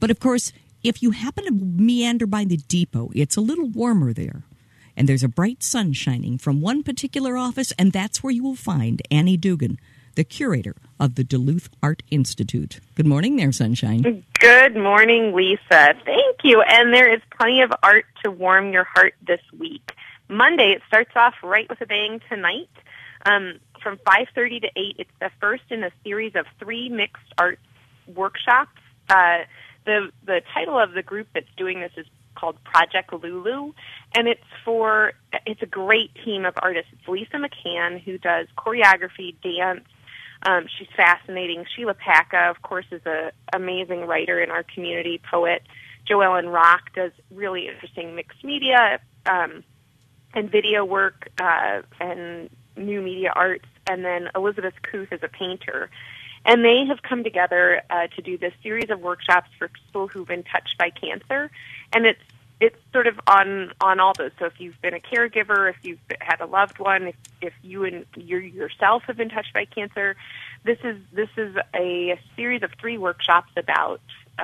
But, of course, if you happen to meander by the depot, it's a little warmer there. And there's a bright sun shining from one particular office, and that's where you will find Annie Dugan, the curator of the Duluth Art Institute. Good morning there, Sunshine. Good morning, Lisa. Thank you. And there is plenty of art to warm your heart this week. Monday, it starts off right with a bang tonight. From 5:30 to 8, it's the first in a series of 3 mixed arts workshops. The title of the group that's doing this is called Project Lulu, and it's a great team of artists. It's Lisa McCann, who does choreography, dance. She's fascinating. Sheila Packa, of course, is an amazing writer in our community, poet. Joellen Rock does really interesting mixed media and video work and new media arts. And then Elizabeth Kuth is a painter. And they have come together to do this series of workshops for people who've been touched by cancer. And it's sort of on all those. So if you've been a caregiver, if you've had a loved one, if you yourself have been touched by cancer, this is a series of 3 workshops about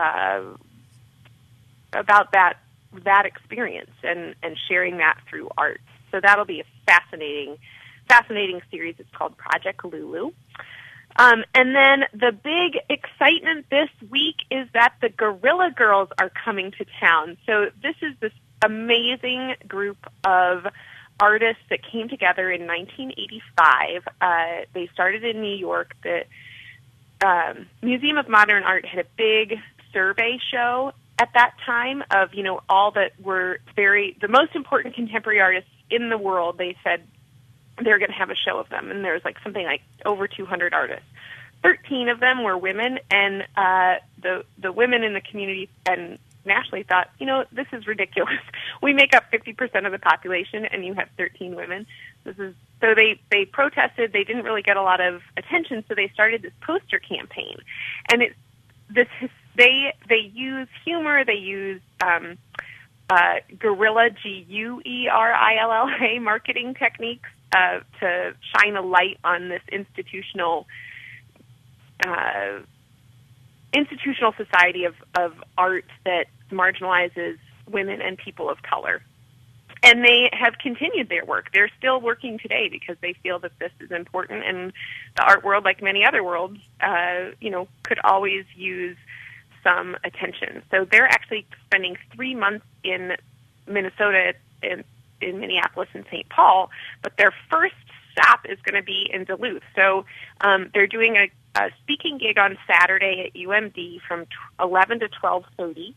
that experience and sharing that through art. So that'll be a fascinating series. It's called Project Lulu. And then the big excitement this week is that the Guerrilla Girls are coming to town. So this is this amazing group of artists that came together in 1985. They started in New York. The Museum of Modern Art had a big survey show at that time of, all that were the most important contemporary artists in the world. They said they're going to have a show of them, and there was something like over 200 artists. 13 of them were women, and the women in the community and nationally thought, this is ridiculous. We make up 50% of the population, and you have 13 women. So they protested. They didn't really get a lot of attention, so they started this poster campaign, and they use humor. They use guerrilla, GUERILLA marketing techniques to shine a light on this institutional society of art that marginalizes women and people of color. And they have continued their work. They're still working today because they feel that this is important, and the art world, like many other worlds, could always use some attention. So they're actually spending 3 months in Minnesota, in Minneapolis and St. Paul, but their first stop is going to be in Duluth. So they're doing a speaking gig on Saturday at UMD from 11 to 12:30.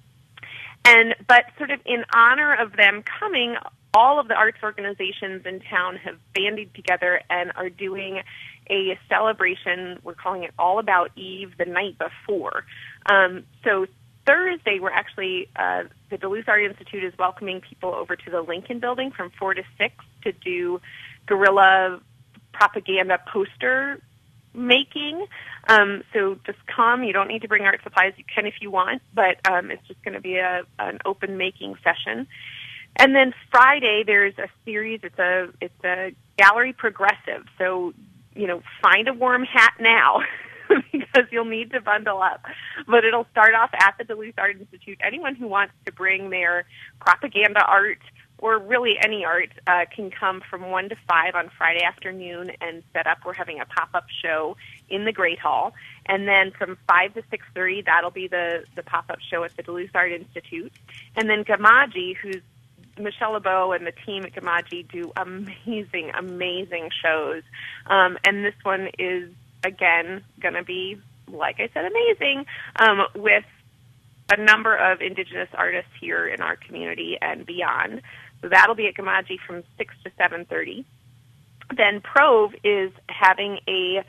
But sort of in honor of them coming, all of the arts organizations in town have banded together and are doing a celebration. We're calling it All About Eve the night before. So Thursday, we're actually, the Duluth Art Institute is welcoming people over to the Lincoln Building from 4 to 6 to do guerrilla propaganda poster making. So just come. You don't need to bring art supplies. You can if you want, but it's just going to be an open making session. And then Friday, there's a series. It's a gallery progressive. So, find a warm hat now. Because you'll need to bundle up. But it'll start off at the Duluth Art Institute. Anyone who wants to bring their propaganda art or really any art can come from 1 to 5 on Friday afternoon and set up. We're having a pop-up show in the Great Hall. And then from 5 to 6:30, that'll be the pop-up show at the Duluth Art Institute. And then Gamaji, who's Michelle LeBeau and the team at Gamaji do amazing, amazing shows. And this one is, again, going to be, like I said, amazing, with a number of Indigenous artists here in our community and beyond. So that'll be at Gamaji from 6 to 7:30. Then Prove is having a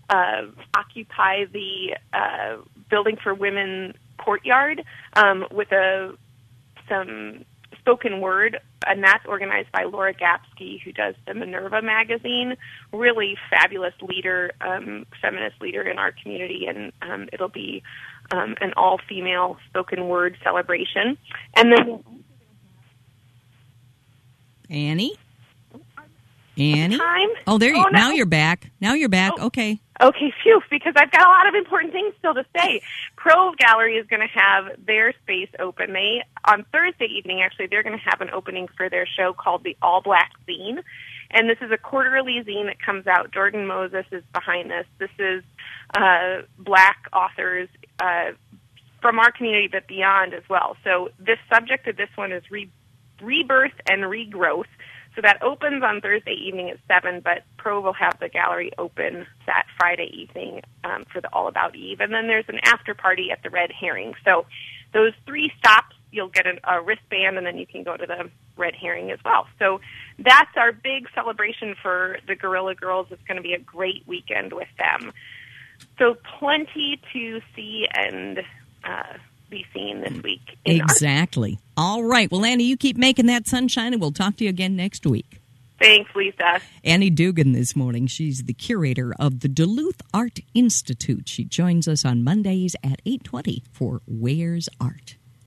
Occupy the Building for Women courtyard with some spoken word, and that's organized by Laura Gapsky, who does the Minerva magazine. Really fabulous leader, feminist leader in our community, and it'll be an all-female spoken word celebration. And then Annie? Time? Oh, there you. No. Now you're back. Okay. Okay, phew, because I've got a lot of important things still to say. Prove Gallery is going to have their space open. On Thursday evening, actually, they're going to have an opening for their show called the All Black Zine. And this is a quarterly zine that comes out. Jordan Moses is behind this. This is black authors from our community, but beyond as well. So this subject of this one is rebirth and regrowth. So that opens on Thursday evening at 7, but Prove will have the gallery open that Friday evening for the All About Eve. And then there's an after party at the Red Herring. So those 3 stops, you'll get a wristband, and then you can go to the Red Herring as well. So that's our big celebration for the Guerrilla Girls. It's going to be a great weekend with them. So plenty to see and be seen this week. Exactly. All right. Well, Annie, you keep making that sunshine, and we'll talk to you again next week. Thanks, Lisa. Annie Dugan this morning. She's the curator of the Duluth Art Institute. She joins us on Mondays at 8:20 for Where's Art?